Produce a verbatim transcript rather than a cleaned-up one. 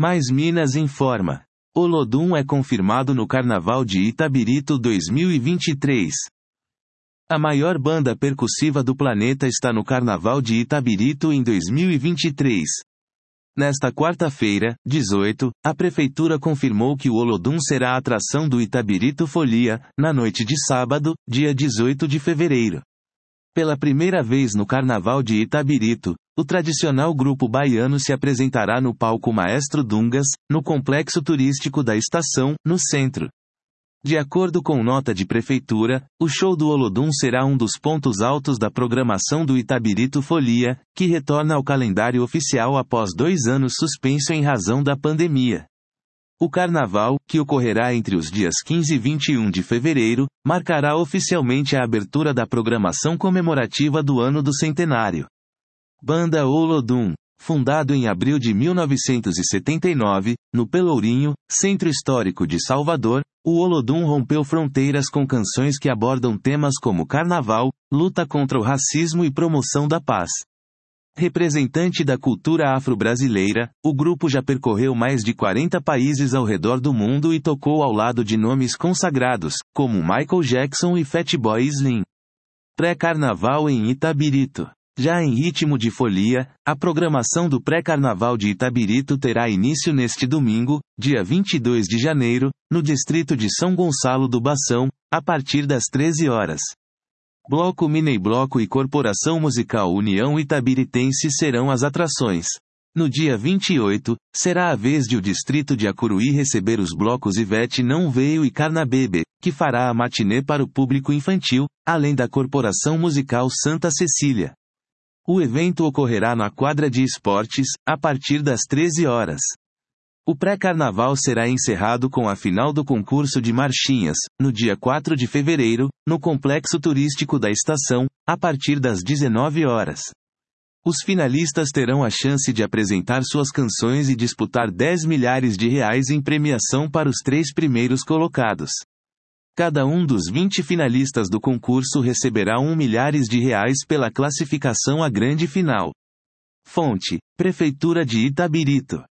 Mais Minas informa. Olodum é confirmado no Carnaval de Itabirito dois mil e vinte e três. A maior banda percussiva do planeta está no Carnaval de Itabirito em dois mil e vinte e três. Nesta quarta-feira, dezoito, a Prefeitura confirmou que o Olodum será a atração do Itabirito Folia, na noite de sábado, dia dezoito de fevereiro. Pela primeira vez no Carnaval de Itabirito, o tradicional grupo baiano se apresentará no palco Maestro Dungas, no complexo turístico da estação, no centro. De acordo com nota de prefeitura, o show do Olodum será um dos pontos altos da programação do Itabirito Folia, que retorna ao calendário oficial após dois anos suspenso em razão da pandemia. O carnaval, que ocorrerá entre os dias quinze e vinte e um de fevereiro, marcará oficialmente a abertura da programação comemorativa do ano do centenário. Banda Olodum. Fundado em abril de mil novecentos e setenta e nove, no Pelourinho, centro histórico de Salvador, o Olodum rompeu fronteiras com canções que abordam temas como carnaval, luta contra o racismo e promoção da paz. Representante da cultura afro-brasileira, o grupo já percorreu mais de quarenta países ao redor do mundo e tocou ao lado de nomes consagrados, como Michael Jackson e Fatboy Slim. Pré-carnaval em Itabirito. Já em ritmo de folia, a programação do pré-carnaval de Itabirito terá início neste domingo, dia vinte e dois de janeiro, no distrito de São Gonçalo do Bação, a partir das treze horas. Bloco Mini Bloco e Corporação Musical União Itabiritense serão as atrações. No dia vinte e oito, será a vez de o distrito de Acuruí receber os blocos Ivete Não Veio e Carnabebe, que fará a matinê para o público infantil, além da Corporação Musical Santa Cecília. O evento ocorrerá na quadra de esportes, a partir das treze horas. O pré-carnaval será encerrado com a final do concurso de marchinhas, no dia quatro de fevereiro, no complexo turístico da estação, a partir das dezenove horas. Os finalistas terão a chance de apresentar suas canções e disputar dez milhares de reais em premiação para os três primeiros colocados. Cada um dos vinte finalistas do concurso receberá um milhares de reais pela classificação à grande final. Fonte: Prefeitura de Itabirito.